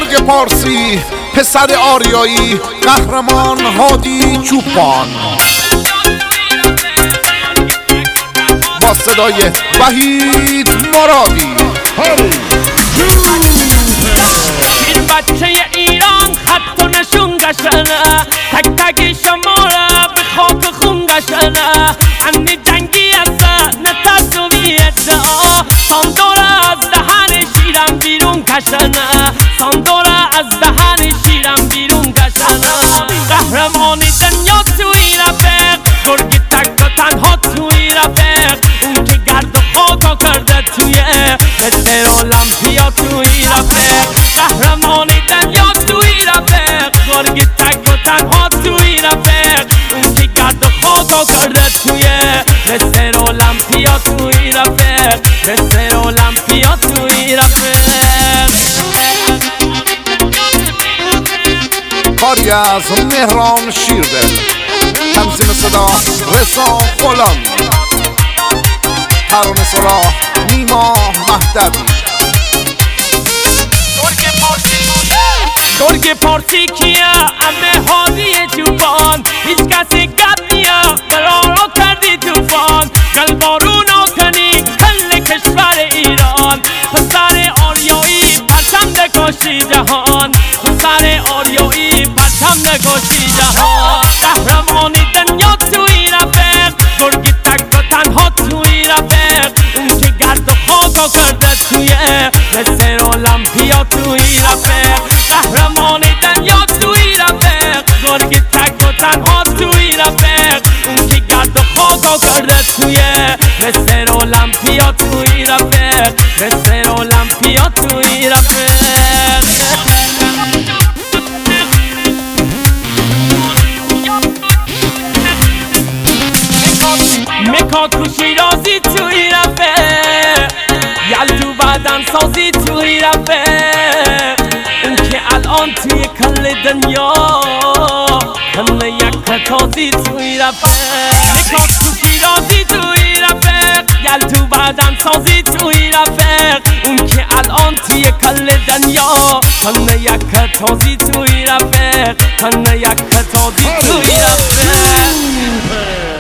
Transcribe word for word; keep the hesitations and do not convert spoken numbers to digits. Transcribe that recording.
گرگ پارسی، پسر آریایی، قهرمان هادی چوپان، با صدای وحید مرادی. این بچه ایران خط و نشون قشنه، تک تک شما را به خاک خون قشنه. انی جنگی هسته نه تصویت ساندوره از دهن شیرم بیرون کشنه، ساندوره از دهن شیرم بیرون کشنه. قهرمانی دنیا توی رفیق، گرگی تک و تنها توی رفیق. اون که گرد و خاکا کرده توی مستر المپیا توی رفیق. قهرمانی دنیا توی رفیق، گرگی تک و تنها توی رفیق. اون که گرد و خاکا کرده توی مستر المپیا توی رفیق، مستر المپیا توی رفیق. کاری از مهران شیردل، تنظیم صدا رضا غلامی، ترانه سراح نیما مهدوی. گرگ پارسی کیه؟ امه هادی چوپان. هیچ کسی گپ نیا قرارو کردی توفان. قلبارو نکنی کل کشور ایران. پسر آریایی پرچم نکاشی جهان، پسر آریایی پرچم نکاشی جهان. قهرمانی دنیا توی رفیق، گرگی تک و تنها توی رفیق. اون که گرد و خاکا کرده توی مستر المپیا توی رفیق. قهرمانی دنیا توی رفیق، گرگی تک و تنها توی رفیق. اون که گرد و خاکا کرده توی مستر المپیا توی رفیق، مستر المپیا توی رفیق. مکا تو شیرازی توی رفیق، یلدو بدن سازی توی رفیق. اون که الان توی کل دنیا همه یک تازی توی رفیق. مکا تو شیرازی توی رفیق، یلدو بدن سازی توی رفیق. اون که الان توی کل دنیا همه یک تازی توی رفیق، همه یک تازی توی رفیق.